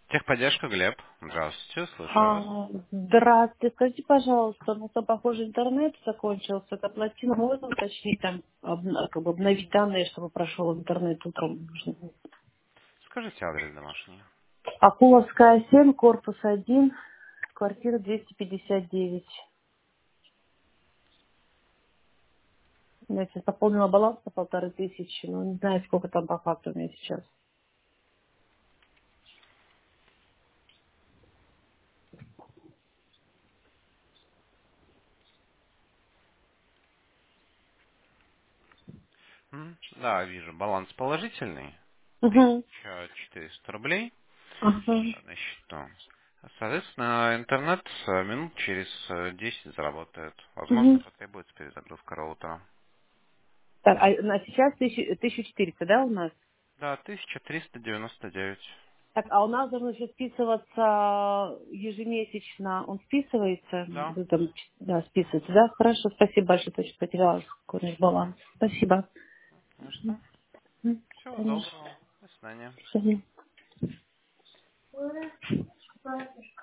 Техподдержка, Глеб. Здравствуйте, слушаю вас. Здравствуйте. Скажите, пожалуйста, у нас там, похоже, интернет закончился. Это плотина можно уточнить, там, как бы обновить данные, чтобы прошел интернет утром? Скажите адрес домашний. Акуловская, 7, корпус 1, квартира 259. Я сейчас пополнила баланс на 1500, но не знаю, сколько там по факту у меня сейчас. Да, вижу. Баланс положительный. Угу. 1400 рублей Ага. на счету. Соответственно, интернет минут через 10 заработает. Возможно, Угу. потребуется перезагрузка роутера. Так, сейчас 1400, да, у нас? Да, 1399. Так, а у нас должен еще списываться ежемесячно. Он списывается? Да, Вы там, да, списывается, да? Хорошо, спасибо большое, точно потеряла какой у нас баланс. Спасибо. ну что? Всего Конечно. доброго. До свидания. Всё.